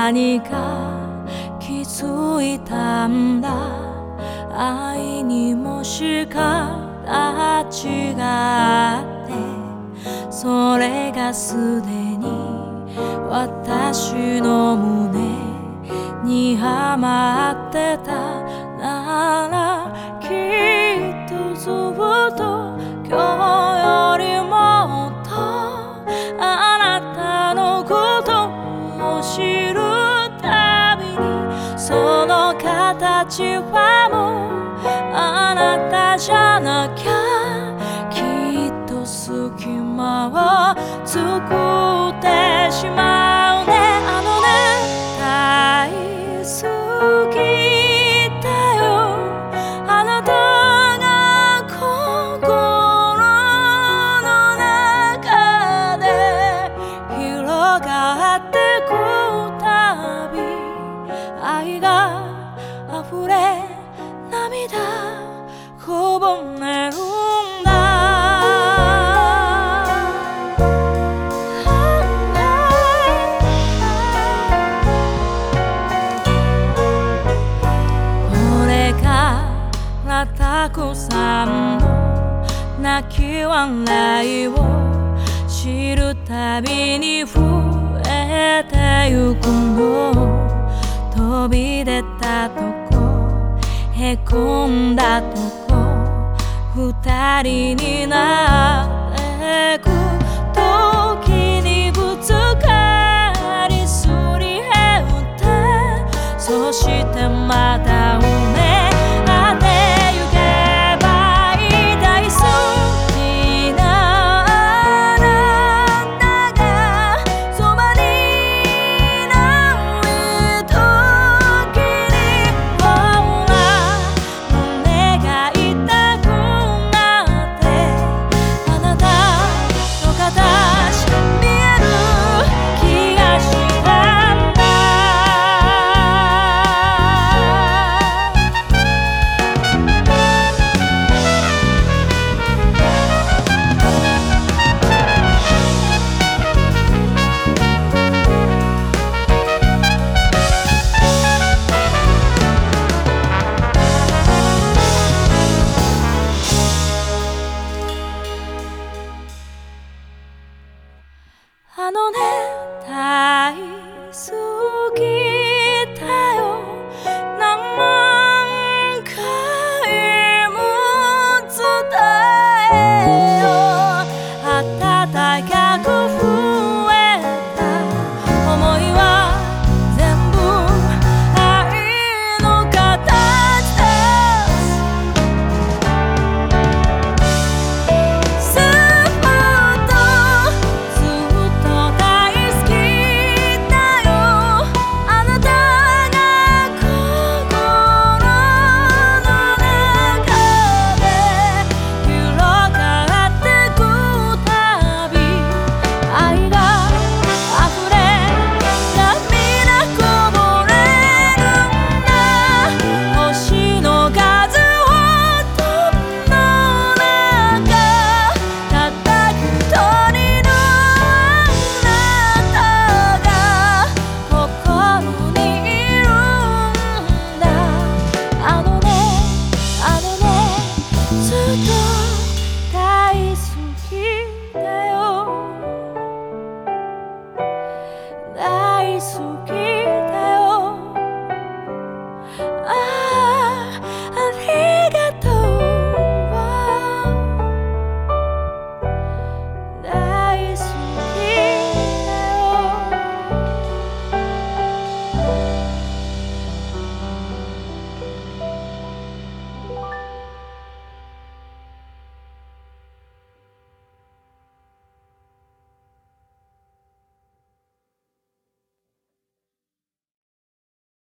何か気づいたんだ。愛にも仕方があって、それがすでに私の胸にはまってたなら、きっとずっと今日よりもっとあなたのことを知るたびに、その形はもうあなたじゃなきゃ、きっと隙間を作ってしまうね。あのね、大好きだよ、あなたが心の中で広がってくたび、愛が溢れ涙こぼれるんだ。これからたくさんの泣き笑いを知るたびに増えてゆくの。飛び出たとこ、へこんだとこ、二人になってく時にぶつかりすり減って、そしてまた埋め合ってゆけばいい。大好きなあなたがそばにいない時に、ほら胸が痛くなって、あなたの形見える気がしたんだ。あのね、大好きだよ、何回も伝えよう。暖かく増えた想いは全部愛の形です。ずっとずっと大好きだよ、あなたが心の中で広がってくたび、愛が溢れ涙こぼれるんだ。星の数ほどの中、たった一人のあなたが心に